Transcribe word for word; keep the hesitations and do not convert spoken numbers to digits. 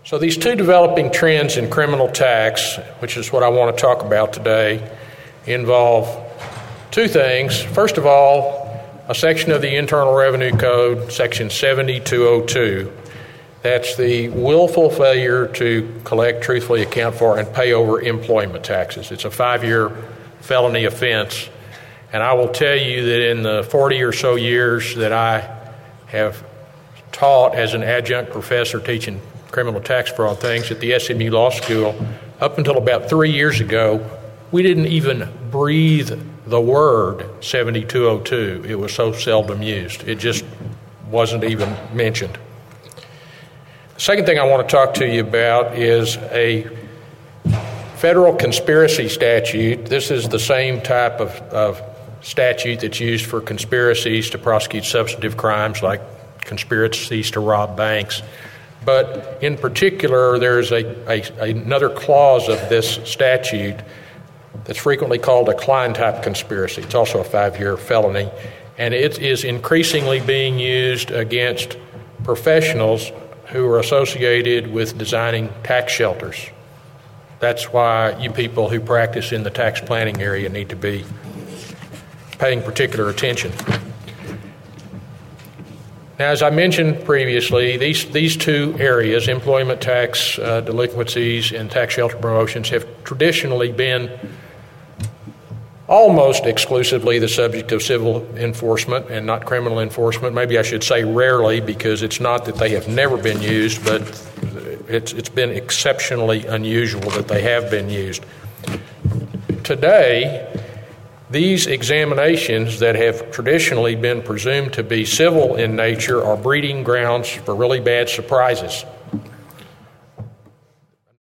So these two developing trends in criminal tax, which is what I want to talk about today, involve two things. First of all, a section of the Internal Revenue Code, Section seventy-two oh two. That's the willful failure to collect, truthfully account for, and pay over employment taxes. It's a five-year felony offense. And I will tell you that in the forty or so years that I have taught as an adjunct professor teaching criminal tax fraud things at the S M U Law School, up until about three years ago, we didn't even breathe the word seventy-two oh two. It was so seldom used. It just wasn't even mentioned. The second thing I want to talk to you about is a federal conspiracy statute. This is the same type of, of statute that's used for conspiracies to prosecute substantive crimes like conspiracies to rob banks. But in particular, there's a, a, another clause of this statute that's frequently called a Klein-type conspiracy. It's also a five-year felony, and it is increasingly being used against professionals who are associated with designing tax shelters. That's why you people who practice in the tax planning area need to be paying particular attention. Now, as I mentioned previously, these, these two areas, employment tax uh, delinquencies and tax shelter promotions, have traditionally been almost exclusively the subject of civil enforcement and not criminal enforcement. Maybe I should say rarely, because it's not that they have never been used, but it's, it's been exceptionally unusual that they have been used. Today, these examinations that have traditionally been presumed to be civil in nature are breeding grounds for really bad surprises.